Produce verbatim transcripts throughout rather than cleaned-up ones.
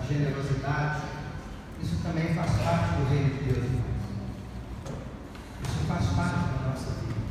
generosidade, isso também faz parte do reino de Deus. Isso faz parte da nossa vida.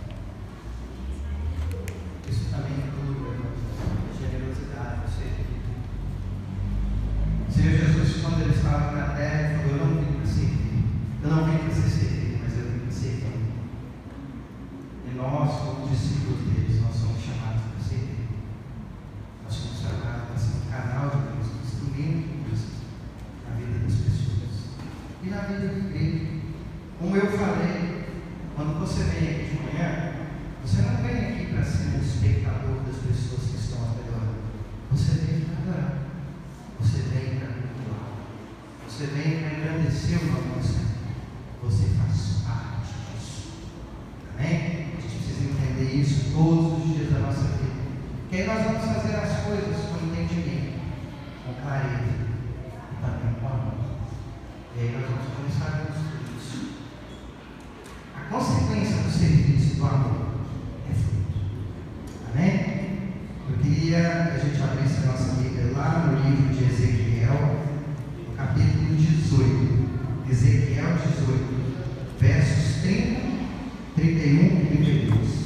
Isso também inclui a generosidade, o serviço. O Senhor Jesus, quando Ele estava na terra, Ele falou: eu não vim para servir, eu não vim para ser servido, mas eu vim para servir. E nós, como discípulos deles, nós somos chamados para servir. Nós somos chamados para ser um canal de Deus, um instrumento de Deus na vida das pessoas e na vida da igreja. Como eu falei, quando você vem aqui de manhã, você não vem aqui para ser um espectador das pessoas que estão adorando. Você vem para adorar. Você vem para cultuar. Você vem para engrandecer o nome do Senhor. Você faz parte disso. Amém? A gente precisa entender isso todos os dias da nossa vida. Porque aí nós vamos fazer as coisas com entendimento, com clareza e também com amor. E aí nós vamos começar a construir isso. A consequência do serviço do amor é fruto. Amém? Eu queria que a gente abrisse a nossa Bíblia lá no livro de Ezequiel, no capítulo dezoito. Ezequiel dezoito, versos trinta, trinta e um e trinta e dois.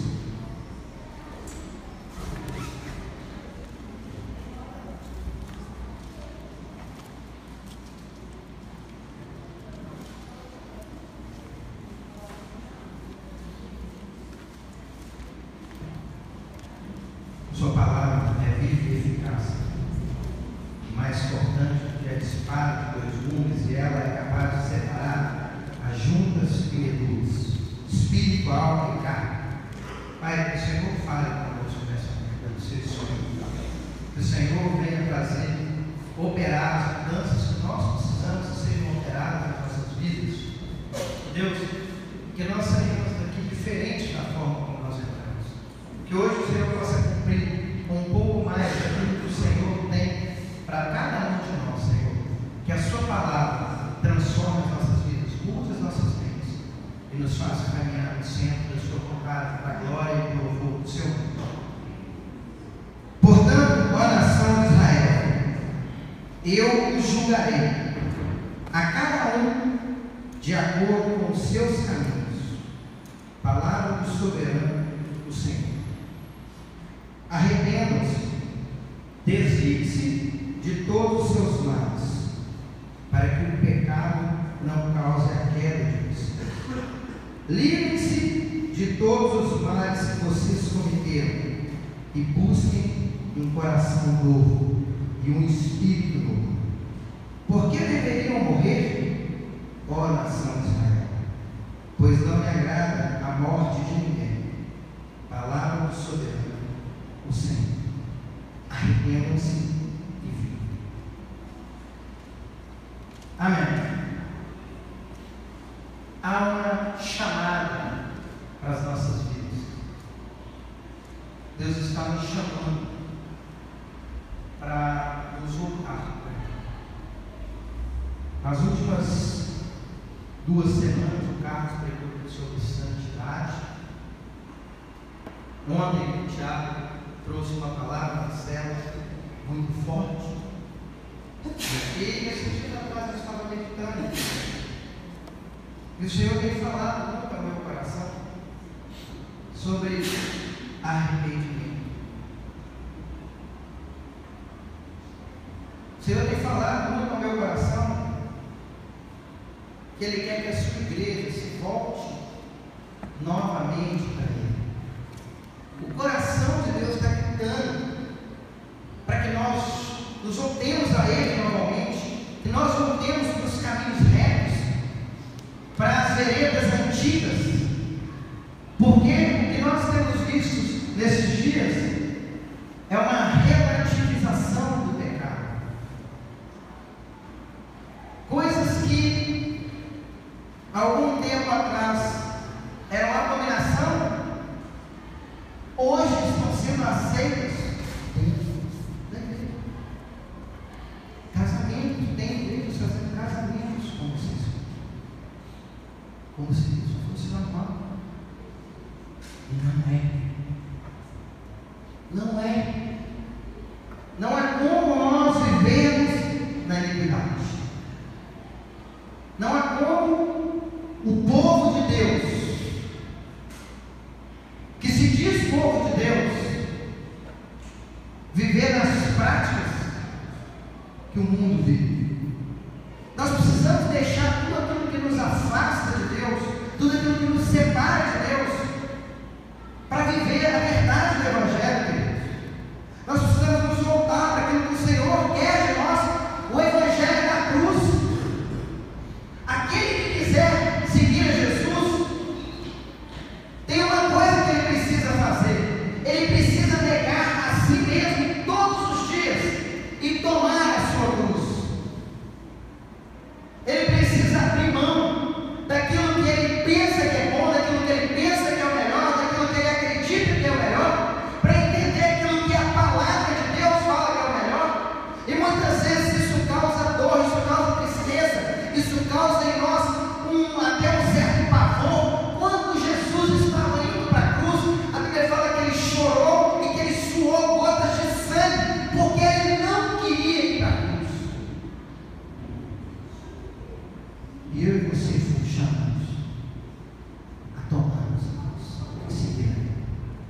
Sua palavra é viva e eficaz, mais cortante do que a espada de dois gumes, e ela é capaz de separar as juntas e medulas, espírito, alma e carne. Pai, que o Senhor fale conosco nessa manhã, do seu sonho. Que o Senhor venha trazer, operar as mudanças que nós precisamos que sejam operadas nas nossas vidas. Deus, que nós saímos daqui diferente da forma como nós entramos. Que hoje o Senhor possa cumprir um pouco mais daquilo que o Senhor tem para cada um de nós, Senhor. Que a sua palavra transforme as nossas vidas, mude as nossas vidas e nos faça caminhar no centro da sua vontade, para a glória e o louvor do seu nome. Portanto, ó nação de Israel, eu os julgarei, a cada um de acordo com os seus caminhos. Palavra do soberano, do Senhor. Arrependam-se, desvie-se de todos os seus males, para que o pecado não cause a queda de vocês. Livrem-se de todos os males que vocês cometeram e busquem um coração novo e um espírito novo. Por que deveriam morrer, ó nação de Israel? Pois não me agrada a morte de ninguém. Palavra do soberano, o Senhor. Arrependam-se e vivam. Amém. Há uma chamada para as nossas vidas. Deus está nos chamando para nos voltar. Nas últimas duas semanas, o Carlos pregou sobre santidade. Ontem, o Tiago trouxe uma palavra na célula muito forte. E esses dias atrás eu estava meditando. E o Senhor tem falado muito ao meu coração sobre arrependimento. O Senhor tem falado muito ao meu coração que Ele quer que a sua igreja se volte novamente para Ele. O coração de Deus está gritando para que nós nos voltemos a Ele novamente, que nós voltemos para os caminhos retos, para as veredas antigas. Porque o que nós temos visto nesses dias é uma relativização do pecado. Coisas que algum tempo atrás eram abominação, hoje estão sendo aceitas dentro da igreja. Casamentos, tem igrejas fazendo casamentos como se isso, como se isso fosse normal. E não é. Não é. Não é como nós vivemos na iniquidade. que o mundo vive. Nós precisamos deixar tudo aquilo que nos afasta de Deus, tudo aquilo que nos separa de Deus, para viver a verdade do Evangelho, queridos. Nós precisamos nos voltar para aquilo que o Senhor quer de nós, o Evangelho da cruz. Aquele que quiser seguir a Jesus, tem uma coisa que ele precisa fazer: ele precisa negar a si mesmo todos os dias e tomar a sua cruz. Ele precisa abrir mão daquilo que ele pensa que é bom, daquilo que ele pensa que é o melhor, daquilo que ele acredita que é o melhor, para entender aquilo que a palavra de Deus fala que é o melhor. E muitas vezes isso causa dor, isso causa tristeza, isso causa em nós um, até um certo pavor. Quando Jesus estava indo para a cruz, a Bíblia fala que ele chorou e que ele suou gotas de sangue, porque ele não queria ir para a cruz. E eu e você fomos chamados a tomarmos a cruz e seguir a Ele.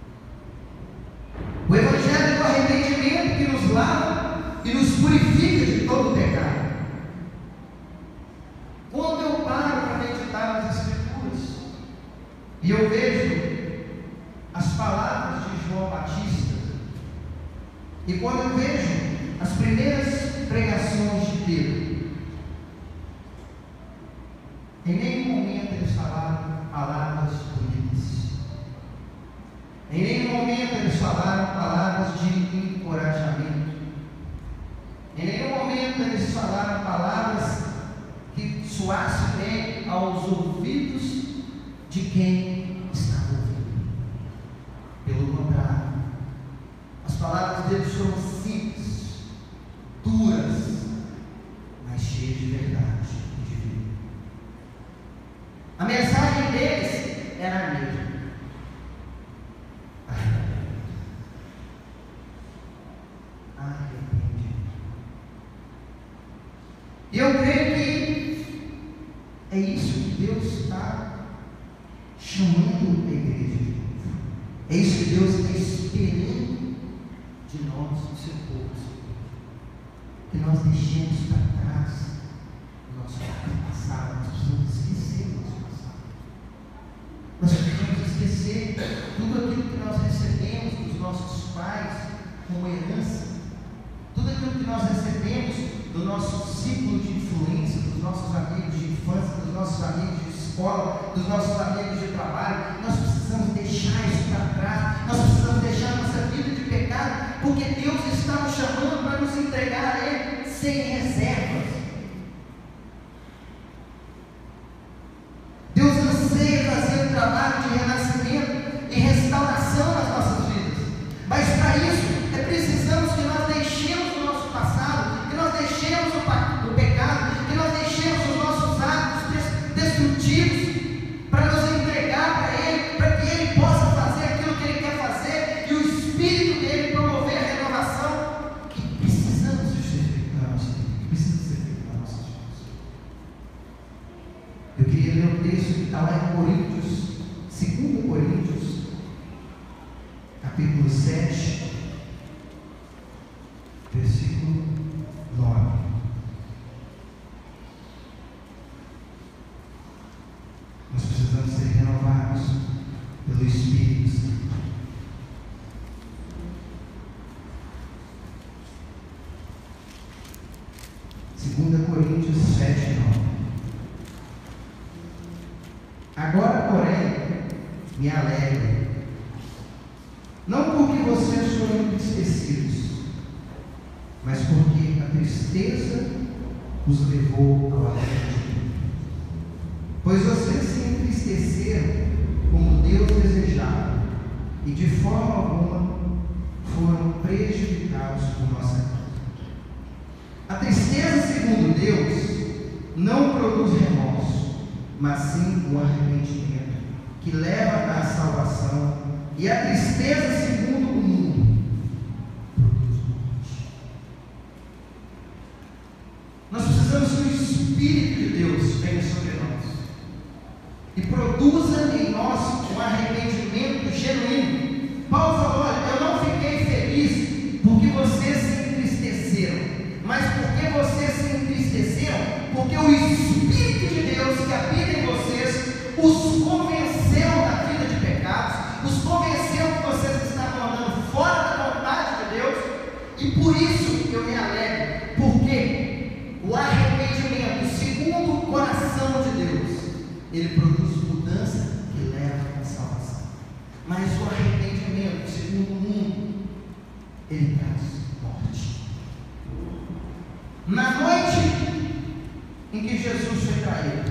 O Evangelho do arrependimento que nos lava e nos purifica de todo pecado. Quando eu paro para meditar nas Escrituras e eu vejo as palavras de João Batista, e quando eu vejo as primeiras pregações de Pedro, em nenhum momento eles falaram palavras bonitas. Em nenhum momento eles falaram palavras de encorajamento. Em nenhum momento eles falaram palavras que soassem bem aos ouvidos de quem estava ouvindo. Pelo contrário, as palavras deles foram simples, duras, mas cheias de verdade e de vida. A mensagem deles era a mesma. Arrependimento. E eu creio que é isso que Deus está chamando a igreja de novo. É isso que Deus está esperando de nós, do seu povo. Que nós deixemos para trás o nosso passado. Nós precisamos esquecer o nosso passado. Nós precisamos esquecer tudo aquilo que nós recebemos dos nossos pais como herança, tudo aquilo que nós recebemos do nosso ciclo de influência, dos nossos amigos de infância, dos nossos amigos de escola, dos nossos amigos de trabalho. Nós precisamos deixar isso para trás. Nós precisamos deixar nossa vida de pecado, porque Deus está nos chamando para nos entregar a Ele sem reservas. Deus anseia fazer um trabalho de renascimento e restauração nas nossas vidas, mas para isso é precisamos que nós deixemos o nosso passado, que nós deixemos o, o pecado, que nós deixemos os nossos hábitos destrutivos, para nos entregar para Ele, para que Ele possa fazer aquilo que Ele quer fazer e o Espírito dele promover a renovação que precisamos de ser feita na nossa vida, que precisa ser feita nas nossas vidas. Eu queria ler um texto que está lá em Coríntios, dois Coríntios, capítulo sete, versículo nove. Nós precisamos ser renovados pelo Espírito Santo. dois Coríntios sete, nove. Agora, porém, me alegro, não porque vocês foram entristecidos, mas porque a tristeza os levou ao arrependimento. Pois vocês se entristeceram como Deus desejava, e de forma alguma foram prejudicados por nossa causa. A tristeza, segundo Deus, não produz remorso, mas sim o arrependimento, que leva à salvação, e a tristeza, segundo o mundo, produz morte. Nós precisamos que o Espírito de Deus venha sobre nós e produza em nós um arrependimento genuíno. Paulo falou: olha, eu não fiquei feliz porque vocês se entristeceram, mas porque E por isso eu me alegro, porque o arrependimento, segundo o coração de Deus, ele produz mudança que leva à salvação. Mas o arrependimento, segundo o mundo, ele traz morte. Na noite em que Jesus foi traído,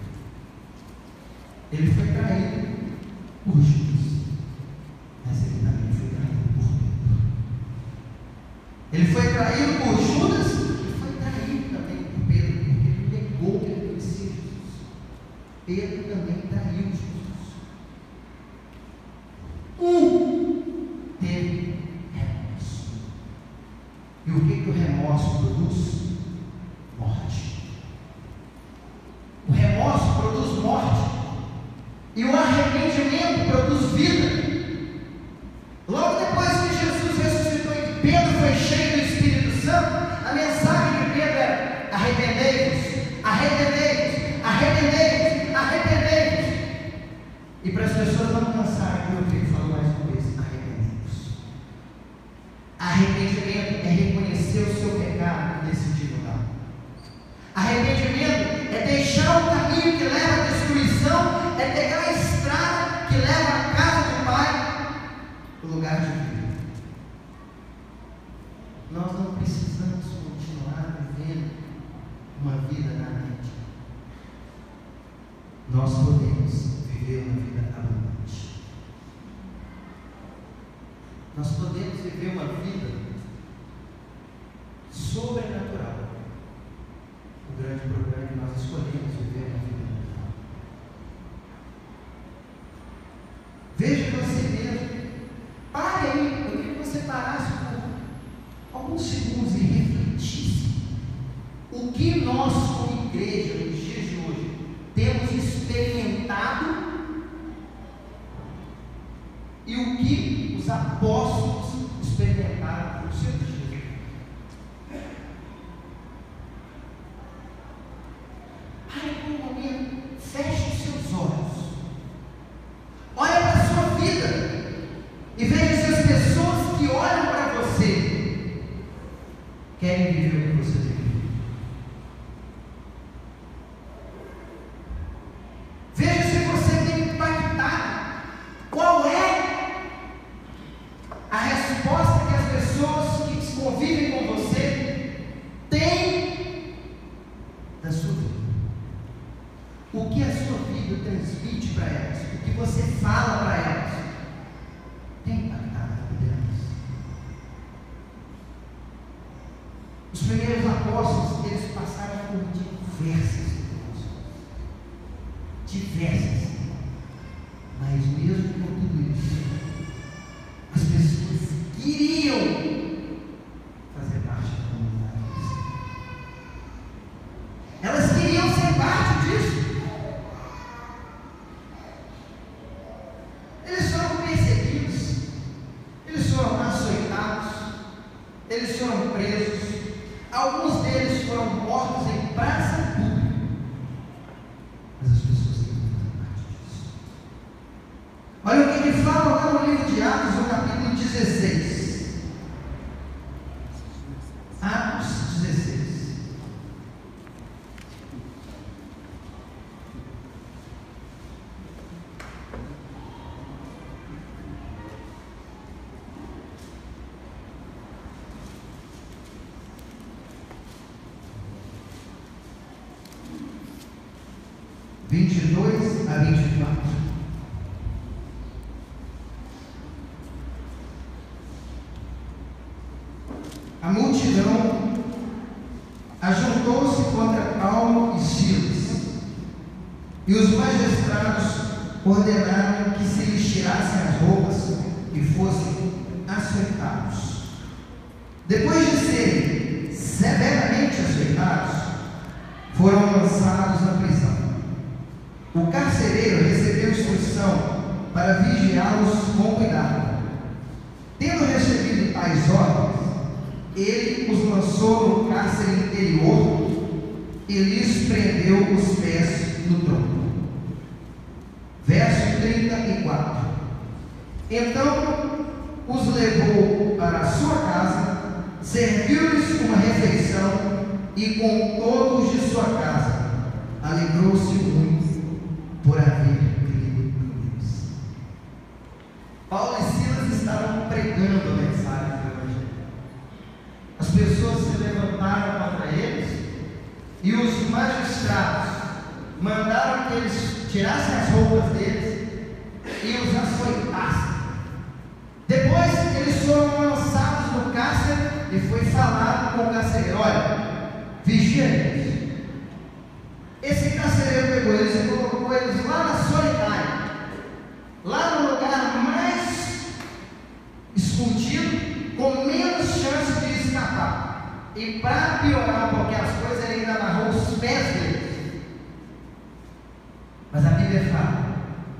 ele foi traído por Judas, mas ele também foi traído por Pedro. Ele foi traído por Judas e foi traído também por Pedro, porque ele negou que ele conhecia Jesus. Pedro também traiu Jesus. Um teve remorso. E o que, que o remorso produz? Morte. O remorso produz morte. E o arrependimento produz vida. Logo depois que Jesus ressuscitou e que Pedro foi cheio do Espírito Santo, a mensagem de Pedro era: arrependei-vos, arrependei-vos, arrependei-vos, arrependei-vos. E para as pessoas não cansarem, eu tenho que falar mais uma vez: arrependei-vos. Arrependimento é reconhecer o seu pecado e decidir mudar. Arrependimento é deixar o caminho que leva à destruição, é pegar a estrada que leva à casa do Pai, o lugar de vida. Nós não precisamos continuar vivendo uma vida na mente. Nós podemos viver uma vida abundante. Nós podemos viver uma vida sobrenatural. O grande problema é que nós escolhemos viver uma vida natural. Veja você mesmo. Pare aí. Eu queria que você parasse por alguns segundos e refletisse. O que nós, como igreja, nos dias de hoje, temos experimentado e o que os apóstolos experimentaram nos seus dias. Pare por um momento, feche os seus olhos, olha para a sua vida e veja se as pessoas que olham para você querem viver o que você tem. Veja se você tem impactado. Qual é a resposta que as pessoas que convivem com você têm da sua vida? O que a sua vida transmite para elas, o que você fala para elas, tem impactado a vida delas. Os primeiros apóstolos, eles passaram por diversas situações, diversas, mas mesmo com tudo isso, as pessoas queriam fazer parte da comunidade cristã. Elas queriam ser parte disso. Eles foram perseguidos, eles foram açoitados, eles foram presos, alguns deles foram mortos em praça pública, mas as pessoas têm que fazer parte disso. Olha o que ele fala lá no livro de Atos, no capítulo dezesseis. Atos dezesseis. vinte e dois a vinte e quatro. A multidão ajuntou-se contra Paulo e Silas, e os magistrados ordenaram que se lhes tirassem as roupas e fossem açoitados. Depois de serem severamente açoitados, foram lançados na prisão. O carcereiro recebeu instrução para vigiá-los com cuidado. Tendo recebido tais ordens, ele os lançou no cárcere interior e lhes prendeu os pés no tronco. Verso trinta e quatro. Então os levou para a sua casa, serviu-lhes uma refeição e com todos de sua casa alegrou-se muito por haver crido em Deus. Paulo e Silas estavam pregando a mensagem do Evangelho. As pessoas se levantaram contra eles e os magistrados mandaram que eles tirassem as roupas deles e os açoitassem. Depois eles foram lançados no cárcere e foi falado com o carcereiro: olha, vigia eles. Esse carcereiro pegou eles e colocou eles lá na solitária, lá no lugar mais escondido, com menos chance de escapar. E para piorar, porque as coisas, ele ainda amarrou os pés deles. Mas a Bíblia fala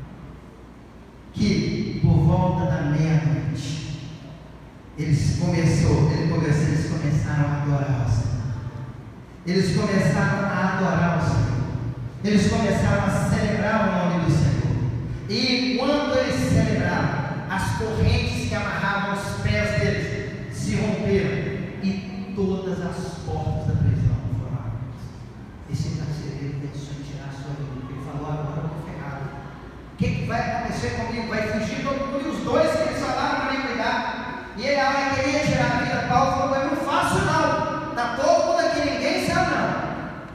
que por volta da meia-noite eles começou, ele começou, eles começaram a adorar o Senhor. Eles começaram a adorar o Senhor. Eles começaram a celebrar o nome do Senhor. E quando eles celebraram, as correntes que amarravam os pés deles se romperam e todas as portas da prisão foram abertas. Esse carcereiro pensou em tirar a sua vida. Ele falou: agora eu estou ferrado. O que, que vai acontecer comigo? Vai fugir todo mundo. E os dois que eles falaram para me cuidar. E ele, a hora que ele ia tirar a vida, Paulo falou: eu não faço não. Está todo mundo aqui, ninguém sabe não.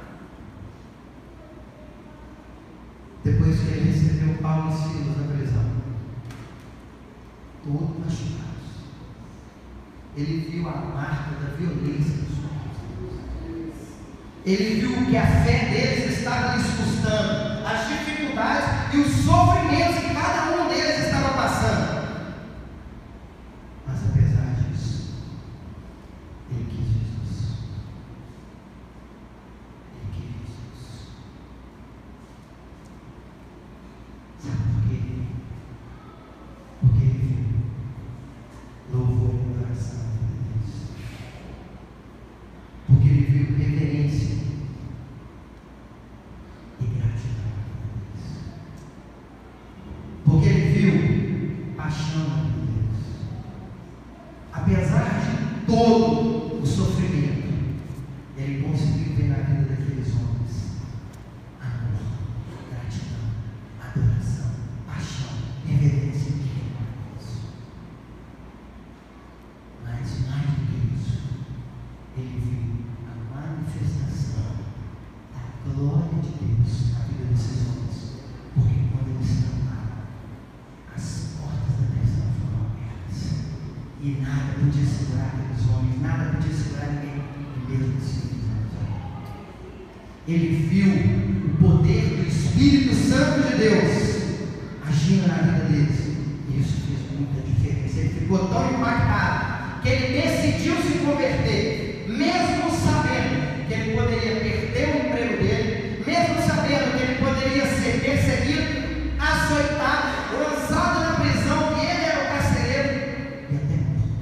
Depois que ele recebeu Paulo e Silas na prisão, todos machucados, ele viu a marca da violência dos homens. Ele viu que a fé deles estava lhes custando, as dificuldades e os sofrimentos que cada um deles estava passando. Mas apesar disso, ele quis Jesus. Ele quis Jesus. Sabe por quê? Porque ele viu louvor e adoração a Deus. Porque ele viu reverência e gratidão a Deus. Porque ele viu paixão a Deus. Apesar de todo o sofrimento, ele conseguiu ver na vida daqueles homens amor, gratidão, adoração, paixão, reverência e Deus. Mas mais do que isso, ele viu a manifestação da glória de Deus na vida desses homens. Porque quando eles clamaram, as portas da prisão foram abertas e nada podia segurar aqueles homens, nada podia segurar ninguém, e mesmo assim ele viu o poder do Espírito Santo de Deus agindo na vida deles, e isso fez muita diferença. Ele ficou tão impactado que ele decidiu se converter, mesmo sabendo que ele poderia perder o emprego dele, mesmo sabendo que ele poderia ser perseguido, açoitado, lançado na prisão, que ele era o carcereiro e até morto.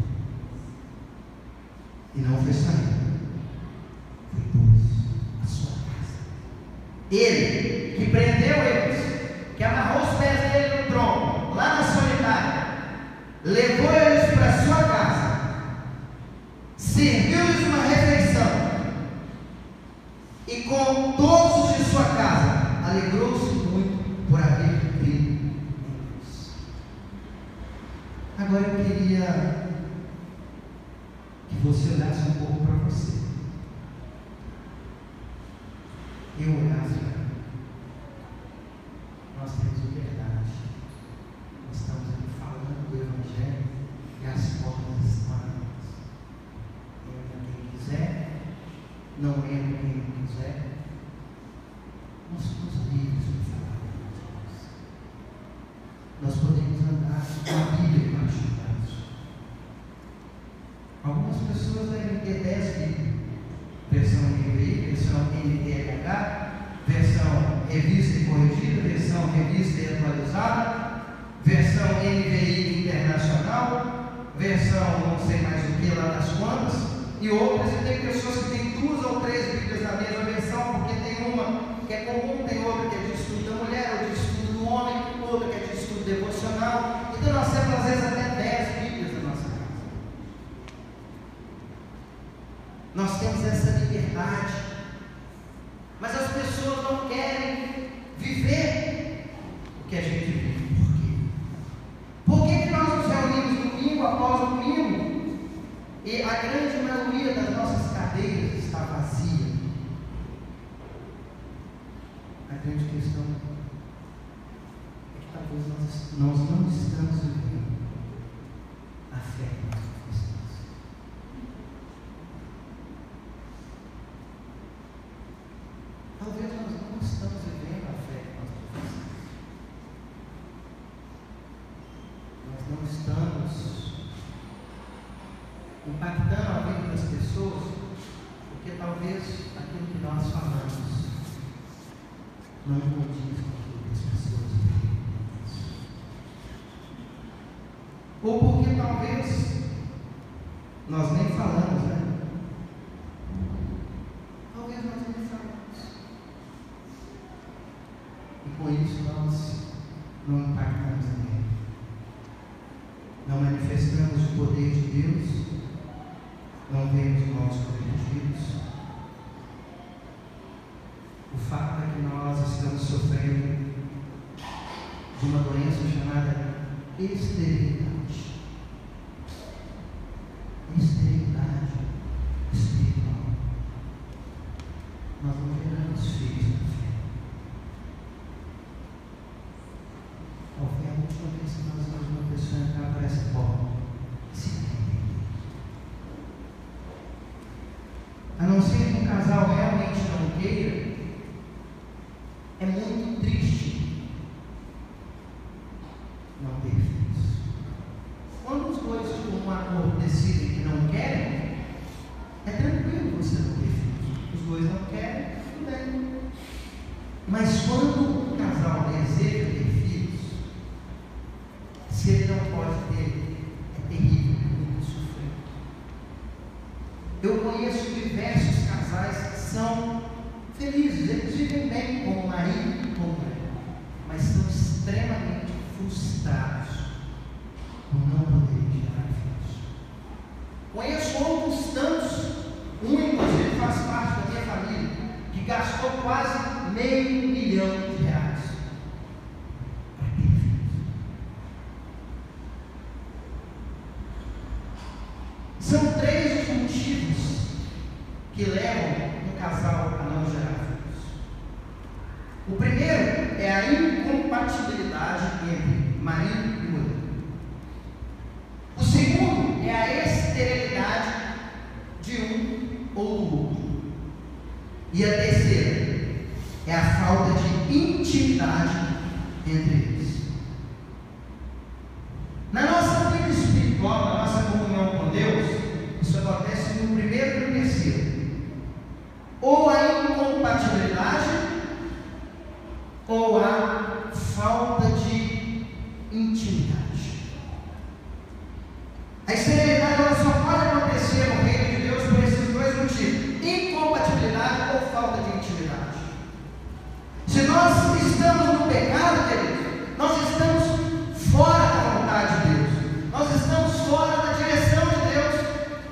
E não foi só ele, foi todos a sua casa. Ele que prendeu eles, que amarrou os pés dele no tronco, lá na solitária, levou eles para sua casa, serviu-lhes uma refeição, e com todos os de sua casa alegrou-se muito por haver crido em Deus. Agora eu queria que você olhasse um pouco para você. Eu olhasse para mim. Nós temos liberdade. Nós estamos aqui falando do Evangelho e as portas estão abertas. Entra quem quiser, não entra quem não quiser. Nós somos livres para falar de Deus. Nós podemos andar com a Bíblia embaixo do braço. Algumas pessoas devem ter dez Bíblias. Versão N V I, versão N T L H, versão revista e corrigida, versão revista e atualizada, versão N V I internacional, versão não sei mais o que lá das quantas, e outras. E tem pessoas que têm duas ou três Bíblias na mesma versão, porque tem uma que é comum, tem outra que é de estudo da mulher, outra de estudo do homem, outra que é de estudo devocional. Então nós temos às vezes até dez Bíblias na nossa casa. Nós temos essa liberdade. Mas as pessoas não querem viver o que a gente vive. Por quê? Por que que nós nos reunimos domingo após domingo e a grande maioria das nossas cadeiras está vazia? A grande questão é que talvez nós, nós não estamos vivendo a fé que nós professamos. Talvez nós não estamos vivendo a fé que nós professamos. Nós não estamos impactando a vida das pessoas, porque talvez aquilo que nós falamos não condiz com aquilo que as pessoas veem. Ou porque talvez nós nem falamos, né? Talvez nós nem falamos. E com isso nós não impactamos ninguém. Não manifestamos o poder de Deus. Não vemos nossos objetivos. O fato é que nós estamos sofrendo de uma doença chamada esterilidade. Esterilidade espiritual. Nós não geramos filhos na fé. Qual foi a última vez que nós vimos uma pessoa entrar para essa porta? Se arrepender. A não ser que um casal realmente não queira, é muito triste não ter filhos. Quando os dois por um acordo decidem que não querem, é tranquilo você não ter filhos. Os dois não querem, tudo bem. Mas quando o casal deseja ter filhos, se ele não pode ter, é terrível, é muito sofrido. Eu conheço diversos casais que são felizes, eles vivem bem como marido e como mulher, mas são extremamente frustrados por não poderem gerar filhos. Conheço outros tantos, um inclusive faz parte da minha família, que gastou quase meio milhão de reais para ter filhos. São três os motivos que levam um casal a não gerar filhos. O primeiro é a incompatibilidade entre marido e mulher. O segundo é a esterilidade de um ou do outro. E a terceira é a falta de intimidade entre eles. Na nossa vida espiritual, na nossa comunhão com Deus, isso acontece no primeiro e no terceiro. Ou a incompatibilidade, ou a falta de intimidade. A esterilidade ela só pode acontecer no reino de Deus por esses dois motivos: incompatibilidade ou falta de intimidade. Se nós estamos no pecado, queridos, nós estamos fora da vontade de Deus, nós estamos fora da direção de Deus.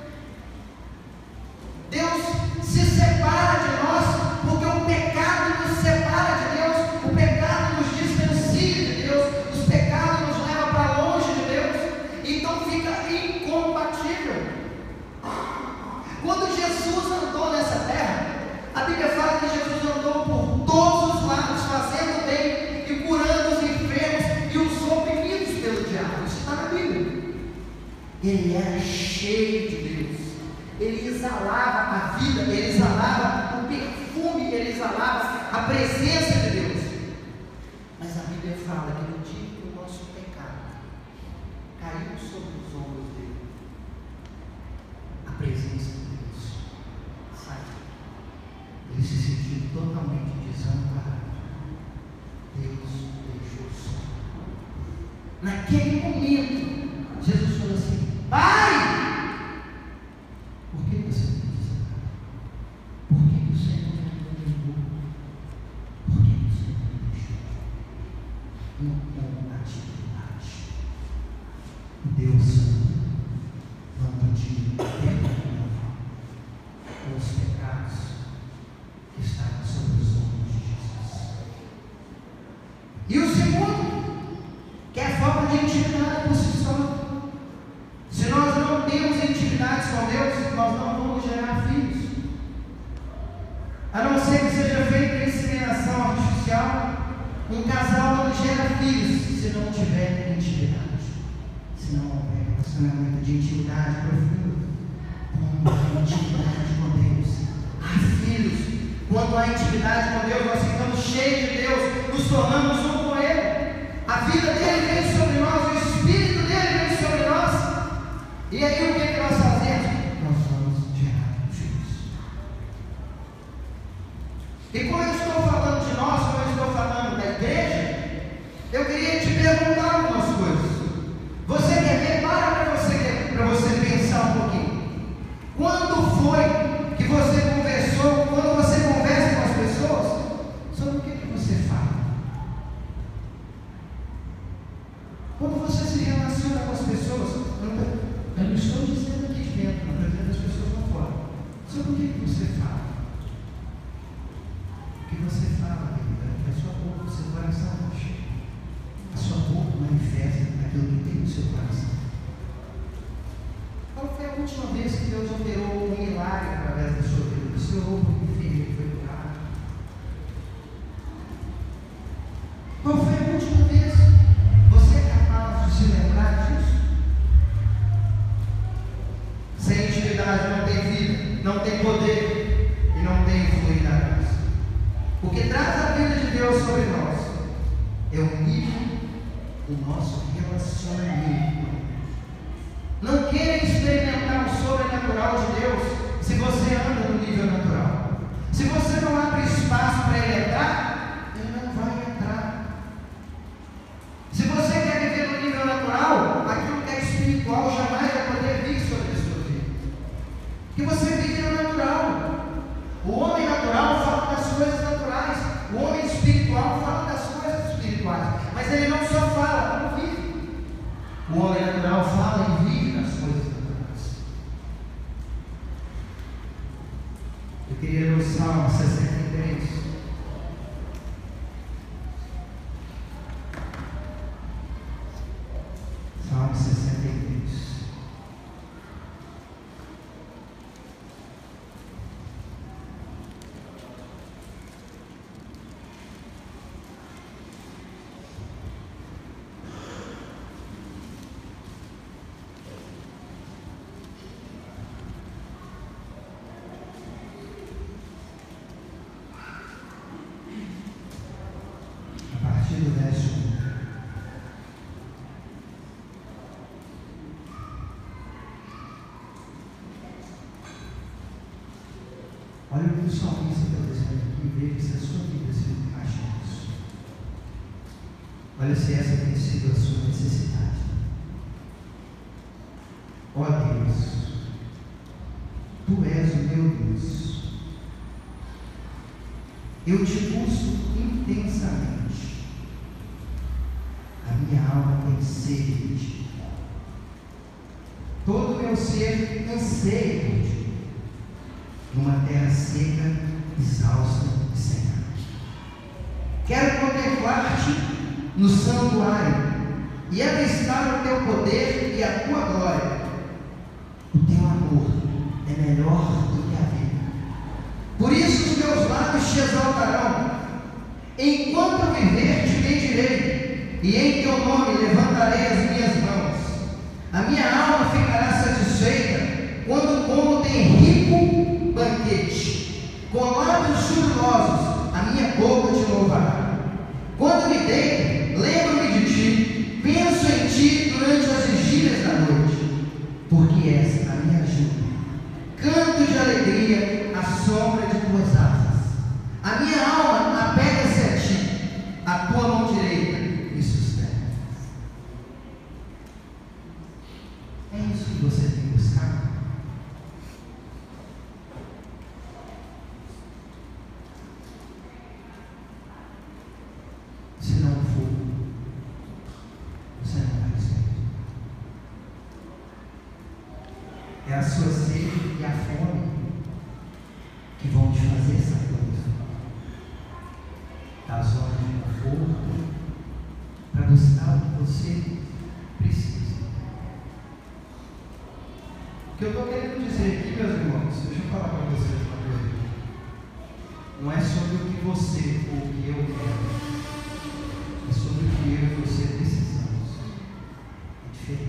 Deus se separa de nós porque o pecado nos separa de Deus, o pecado nos distancia de Deus, os pecados nos levam para longe de Deus, então fica incompatível. Quando Jesus andou nessa terra, a Bíblia fala que Jesus andou por todos os lados, fazendo bem e curando os enfermos e os oprimidos pelo diabo. Isso está na Bíblia. Ele era cheio de Deus, ele exalava a vida, ele exalava o perfume, ele exalava a presença de Deus. Mas a Bíblia fala que no dia que o nosso pecado caiu sobre os ombros dele, a presença de Deus saiu. Ele se sentiu totalmente desamparado. Deus o deixou só. Naquele momento, Jesus falou assim: Pai, por que você me desamparou? Por que o Senhor não me levou? Por que o Senhor me deixou? Incompatibilidade. Deus Santo, de intimidade por si só. Se nós não temos intimidade com Deus, nós não vamos gerar filhos. A não ser que seja feita inseminação artificial, um casal não gera filhos se não tiver intimidade. Se não houver relacionamento de intimidade profunda. Quando há intimidade com Deus, há filhos. Quando há intimidade com Deus, nós ficamos cheios de Deus, nos tornamos um com Ele. A vida dele vem sobre nós, o Espírito dele vem sobre nós. E aí o que, é que nós fazemos? Nós vamos gerar filhos. E quando eu estou falando de nós, quando eu estou falando da igreja, eu queria te perguntar algumas coisas. Você quer ver? Para para você, para você pensar um pouquinho. Quando foi que você conversou, quando você conversa com as pessoas, sobre o que, que você fala? Quando você se relaciona com as pessoas, eu não, eu não estou dizendo aqui de dentro, não estou dizendo as pessoas lá fora. Sobre o que, que você fala? O que você fala, querida? A sua boca, o seu coração acha. A sua boca manifesta aquilo que tem no seu coração. Qual foi a última vez que Deus operou um milagre através da sua vida? O seu ombro enfermo foi curado. Qual foi a última vez? Você é capaz de se lembrar disso? Sem intimidade não tem vida, não tem poder e não tem fluir da graça. O que traz a vida de Deus sobre nós é o nível do nosso relacionamento. Não queira experimentar o sobrenatural de Deus se você anda no nível natural. Se você não abre espaço para Ele entrar, Ele não vai entrar. Se você quer viver no nível natural, aquilo que é espiritual jamais vai poder vir sobre a sua vida. Porque você vive no natural. O homem natural fala das coisas naturais. O homem espiritual fala das coisas espirituais. Mas ele não só fala, como vive. O homem natural fala e vive nas coisas naturais. Eu queria ler o Salmo sessenta e três. Salmo sessenta e três. Do verso um. Olha o que o salmista está dizendo aqui e veja se a sua vida se encaixa nisso. Olha se essa tem sido a sua necessidade. Ó Deus, Tu és o meu Deus. Eu te busco intensamente. Minha alma tem sede de ti. Todo o meu ser anseia por ti. Numa terra seca, exausta e sem água. Quero contemplar-te no santuário e avistar o teu poder e a tua glória. O teu amor é melhor do que a vida. Por isso os meus lábios te exaltarão. Enquanto eu viver, te bendirei. E em teu nome levantarei as minhas mãos. A minha alma ficará satisfeita quando como tem rico banquete. Com lábios jubilosos a minha boca te louvará. Quando me deito, lembro-me de ti, penso em ti durante as vigílias da noite, porque és a minha ajuda. Canto de alegria à sombra de tuas asas. A minha alma apega-se a ti, a tua mão direita me sustenta. É isso que você tem buscado? Se não for, você não vai receber. É a sua sede e a fome que vão te fazer sair da zona de conforto para buscar o que você O que eu estou querendo dizer aqui, meus irmãos, deixa eu falar para vocês uma coisa. Não é sobre o que você ou o que eu quero, é sobre o que eu e você precisamos. É diferente.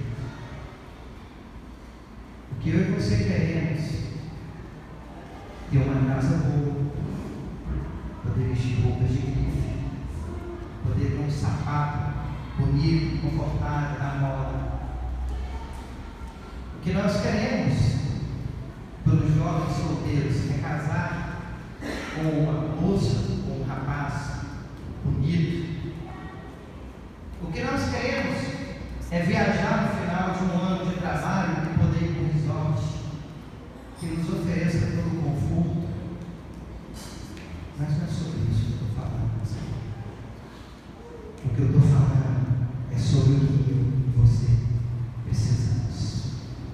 O que eu e você queremos ter uma casa boa, poder vestir roupas de grife, poder ter um sapato bonito, confortável, na moda. O que nós queremos para os jovens solteiros é casar com uma moça, com um rapaz bonito. O que nós queremos é viajar no final de um ano de trabalho e poder ir para um resort que nos ofereça todo o conforto. Mas não é sobre isso que eu estou falando. O que eu estou falando é sobre o que eu e você precisamos.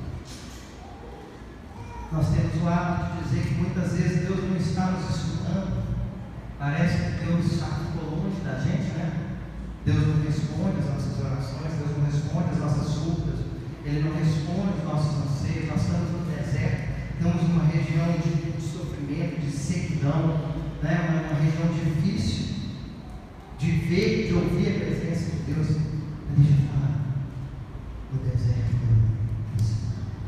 Nós temos o hábito de dizer que muitas vezes Deus não está nos escutando. Parece que Deus está longe da gente, né? Deus não responde as nossas orações, Deus não responde as nossas súplicas, Ele não responde os nossos anseios. Nós estamos no deserto, estamos numa região de, de sofrimento, de sequidão, né? uma, uma região difícil de ver, de ouvir a presença de Deus. Mas deixa eu falar, o deserto é isso.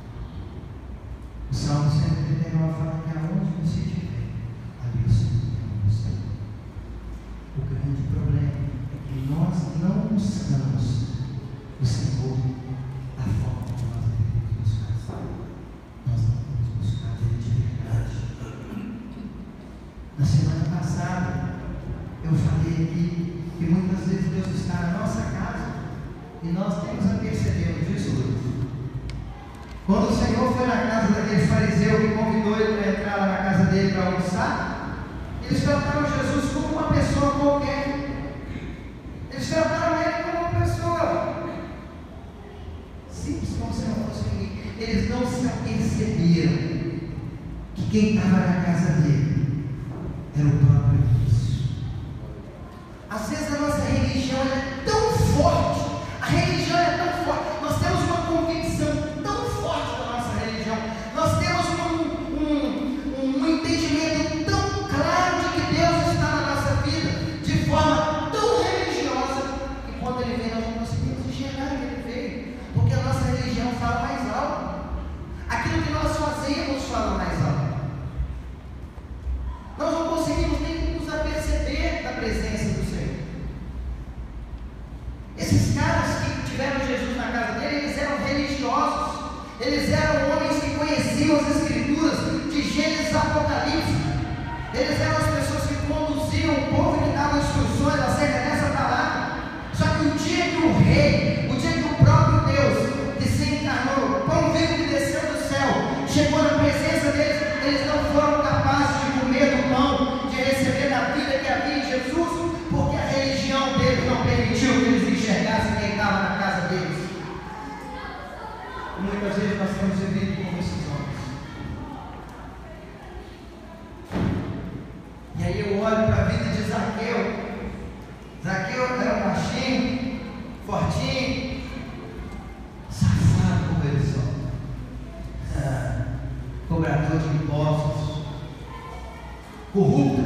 O Salmo cento e trinta e nove fala que aonde você estiver, ali o Senhor está. O grande problema é que nós não buscamos o Senhor da forma como nós devemos buscar. Nós não vamos buscar Ele de verdade. Na semana passada, eu falei aqui que muitas vezes Deus está na nossa casa e nós temos a perceber disso, Luiz. Quando o Senhor foi na casa daquele fariseu que convidou ele para entrar lá na casa dele para almoçar, eles trataram Jesus como uma pessoa qualquer. Eles trataram ele como uma pessoa simples, como se não fosse ninguém. Eles não se aperceberam que quem estava na casa dele era o próprio Deus. Às vezes a nossa religião é tão forte, a religião é tão forte, nós temos uma convicção tão forte da nossa religião, nós temos um, um, um entendimento tão claro de que Deus está na nossa vida, de forma tão religiosa, que quando Ele vem nós não conseguimos enxergar que Ele veio, porque a nossa religião fala mais alto, aquilo que nós fazemos fala mais alto. Nós não conseguimos nem nos aperceber da presença do Senhor. Esses caras que tiveram Jesus na casa dele, eles eram religiosos, eles eram homens que conheciam as Escrituras de Gênesis a Apocalipse, eles eram as pessoas que conduziam o povo e que davam instruções acerca dessa palavra. Só que o dia que o rei, o dia que o próprio Deus que se encarnou, o pão vivo que desceu do céu, chegou na presença deles, eles não foram capazes de comer do pão, de receber da vida que havia em Jesus, porque a religião deles não permitiu que eles enxergassem quem estava na casa deles. Muitas vezes nós temos vivido como esses homens. E aí eu olho para a vida de Zaqueu. Zaqueu era um baixinho, fortinho, safado como eles são, ah, cobrador de impostos, corrupto,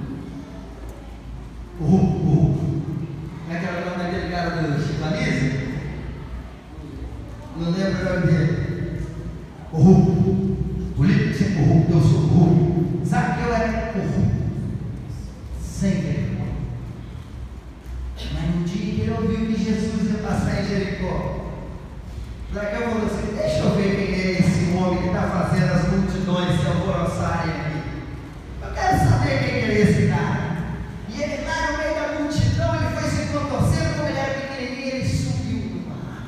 corrupto, corrupto. Como é que era o nome daquele cara do Chibanese? Não lembro o nome dele. Corrupto. Político ser corrupto, eu sou corrupto. Zaqueu era corrupto, sem vergonha. Mas no dia que ele ouviu que Jesus ia passar em Jericó, Zaqueu falou assim: deixa eu ver quem é esse homem que está fazendo as multidões se alvoroçarem aqui. Eu quero saber quem é esse cara. E ele lá no meio da multidão, ele foi se contorcendo, como ele era pequenininho, ele subiu do mar.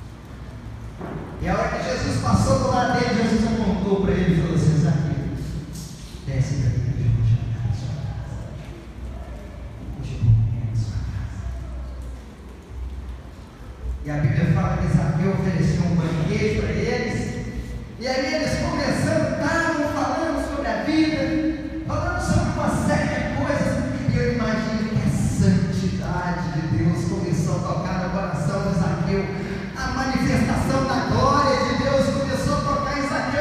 E a hora que Jesus passou do lado dele, Jesus apontou para ele e falou assim: Zaqueu, desce daqui que eu vou jantar na sua casa. Hoje eu vou comer na sua casa. E a Bíblia fala que Zaqueu ofereceu um banquete para eles. E aí eles começaram, estavam falando sobre a vida, falando sobre uma série de coisas. E eu imagino que a santidade de Deus começou a tocar no coração de Zaqueu. A manifestação da glória de Deus começou a tocar em Zaqueu.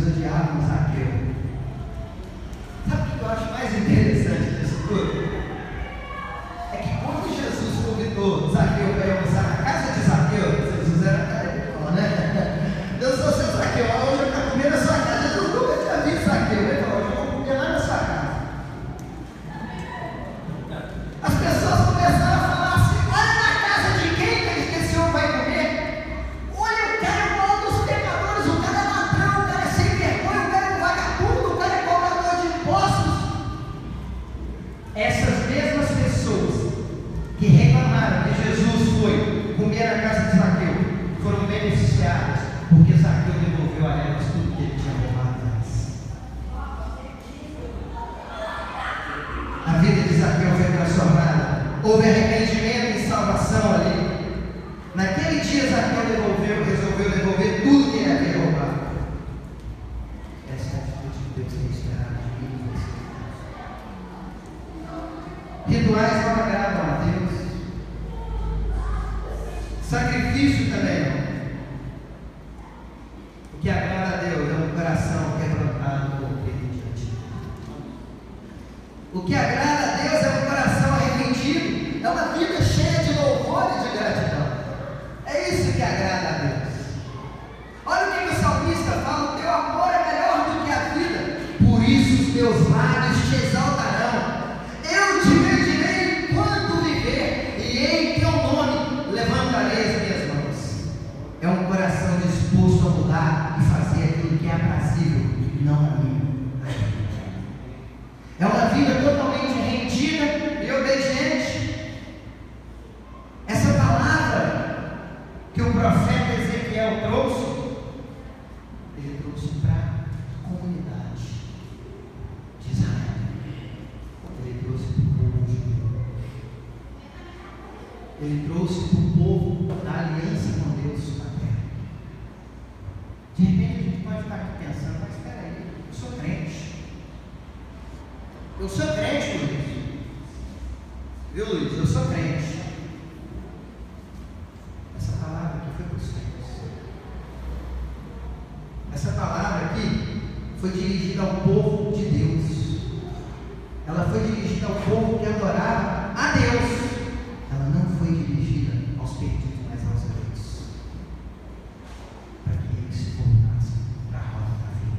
eles odiavam Zaqueu. Sabe o que eu acho mais interessante disso tudo? É que quando Jesus convidou Zaqueu para ir almoçar na casa de Zaqueu, Jesus era careca, né? Eu sou seu Zaqueu, hoje eu quero comer na sua casa. Jesus nunca tinha visto Zaqueu, ele falou, hoje eu vou comer lá na sua casa. As pessoas começaram a falar assim, olha na casa de quem que esse senhor vai comer? Olha, o cara é mal dos pecadores, o cara é ladrão, o cara é sem vergonha, o cara é um vagabundo, o cara é cobrador de impostos. Essas mesmas pessoas que reclamaram que Jesus foi comer na casa de Zaqueu foram beneficiadas, porque Zaqueu devolveu a elas tudo que ele tinha roubado antes. A vida de Zaqueu foi transformada, houve arrependimento e salvação ali. Naquele dia Zaqueu devolveu, resolveu devolver tudo que ele havia roubado. Essa é a atitude que Deus tem esperado de mim e você. Rituais não agradam a Deus. Sacrifício também não. O que agrada a Deus é um coração quebrantado por Ele diante dele. O que agrada a Deus é um coração arrependido, é uma vida cheia de louvor e de gratidão. É isso que agrada a Deus. Olha o que o salmista fala: o teu amor é melhor do que a vida, por isso os teus lábios te exaltarão. Eu te bendirei enquanto viver, e em teu nome levantarei as minhas mãos. É um coração disposto a mudar e fazer aquilo que é aprazível, não a mim. É uma vida totalmente rendida e obediente. Essa palavra que o profeta Ezequiel trouxe, ele trouxe para a comunidade de Israel. Ele trouxe para o povo judeu. Ele trouxe para o povo da aliança com Deus na terra. De repente a gente pode estar aqui pensando, mas espera aí, eu sou crente. Eu sou crente, Luiz. Viu, Luiz? Eu sou crente. Essa palavra aqui foi para os crentes. Essa palavra aqui foi dirigida ao povo de Deus. Ela foi dirigida ao povo que adorava a Deus. Ela não foi dirigida aos perdidos, mas aos eleitos, para que eles se voltassem para a roda da vida.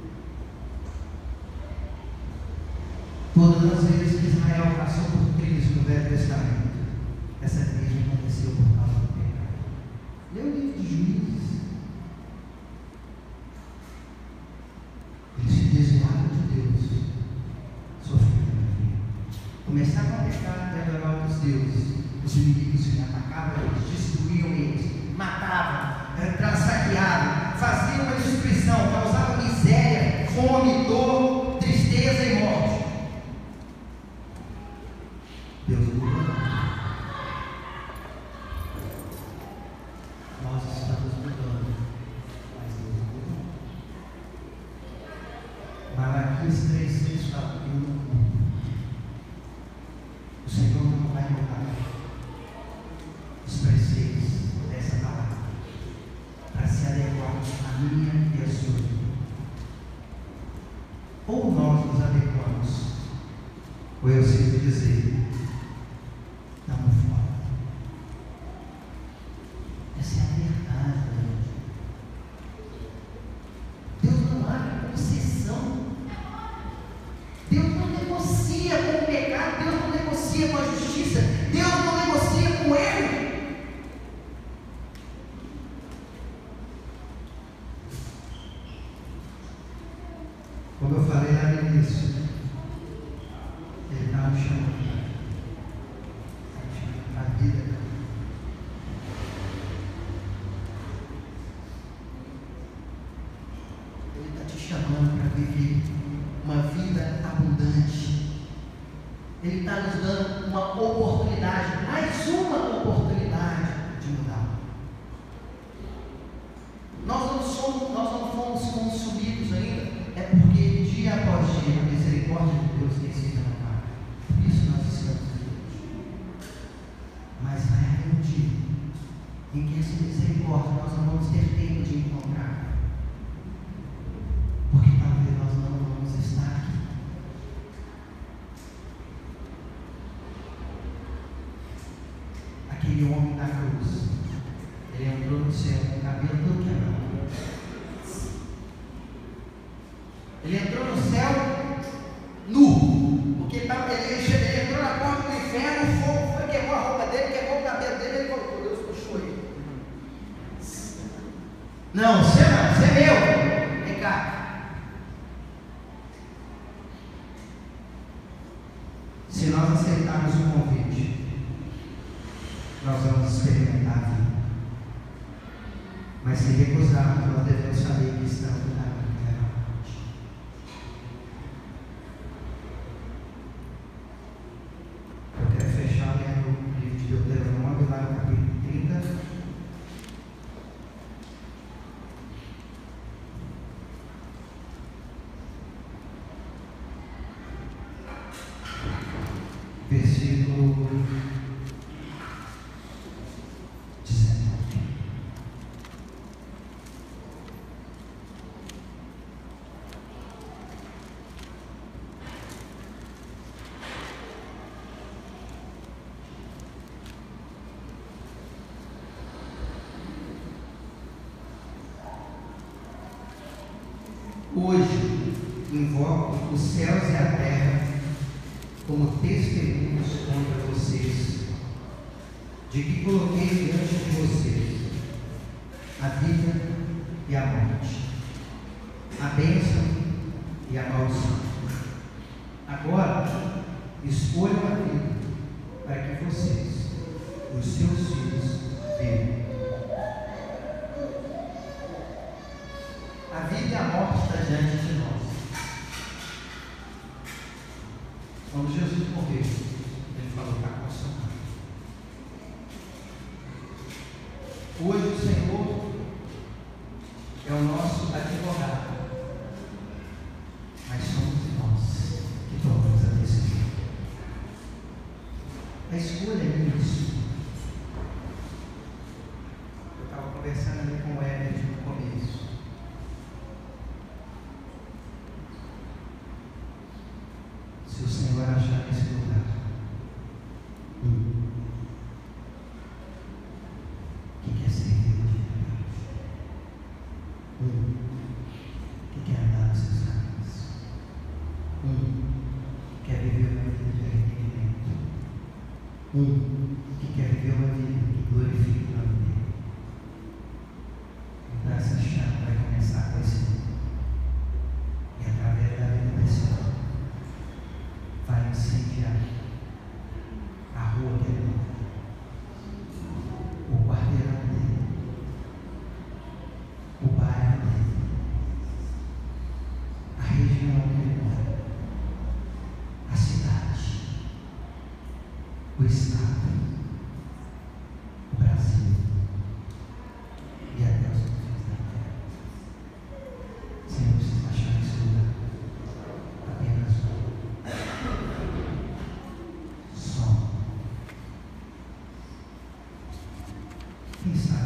Todas as vezes que Israel passou por crises no Velho Testamento, essa crise aconteceu por causa do pecado. Lê o livro de Juízes. Eles se desviaram de Deus, sofreram na vida. Começaram a pecar e adorar outros deuses. Os inimigos que atacavam eles, destruíam eles, matavam, saqueavam, faziam uma destruição, causavam miséria, fome, dor, tristeza e morte. Deus mudou. Nós estamos mudando, mas Deus mudou. Malaquias três seis fala: eu não mudo. O Senhor não vai mudar os preceitos dessa palavra para se adequar à minha e à sua vida. Ou nós nos adequamos, ou eu sinto dizer, estamos fora. Essa é a verdade da gente. Deus não abre concessão. Deus não negocia com o pecado, Deus não negocia com a justiça, Deus não negocia com o erro. Como eu falei lá no início, Ele está nos chamando para a vida. Ele está te chamando para viver uma vida abundante. Ele está nos dando uma oportunidade, mais uma oportunidade de mudar. Nós não somos, nós não fomos consumidos ainda, é porque dia após dia a misericórdia de Deus tem sido renovada. Por isso nós estamos aqui hoje. Mas vai haver um dia em que essa misericórdia nós não vamos ter tempo de encontrar. Ele entrou no céu nu, porque ele, tava, ele, ele entrou na porta do inferno, o fogo foi, queimou a roupa dele, queimou o cabelo dele, ele voltou, Deus puxou ele. Não, você não, você é meu. Vem cá. Se nós aceitarmos o convite, nós vamos experimentar a vida. Mas se recusarmos, nós devemos saber que estamos na vida. Eu quero fechar lendo o livro de Deuteronômio, lá no capítulo trinta. Versículo dezenove. Hoje invoco os céus e a terra como testemunhos contra vocês, de que coloquei diante de vocês a vida e a morte, a bênção e a maldição. Agora, escolham a vida, para que vocês, os seus filhos, vivam. A vida e a morte estão diante de nós. Quando Jesus morreu, ele falou: está consumado. Hoje o Senhor é o nosso advogado, mas somos nós que tomamos a decisão. A escolha é isso. Eu estava conversando ali com o Everett no começo. Se o Senhor achar nesse lugar hum, que quer servir de verdade, um que quer andar nos seus caminhos, um que quer viver uma vida de arrependimento, um que quer viver uma vida que glorifique o nome dele. Então essa chama vai começar com esse nome, e através da vida desse nome vai incendiar a rua que ele mora, o quarteirão dele, o bairro dele, a região que ele mora, a cidade, o estado, o Brasil e até os confins da terra. Senhor, precisa achar esse lugar apenas um. Quem sabe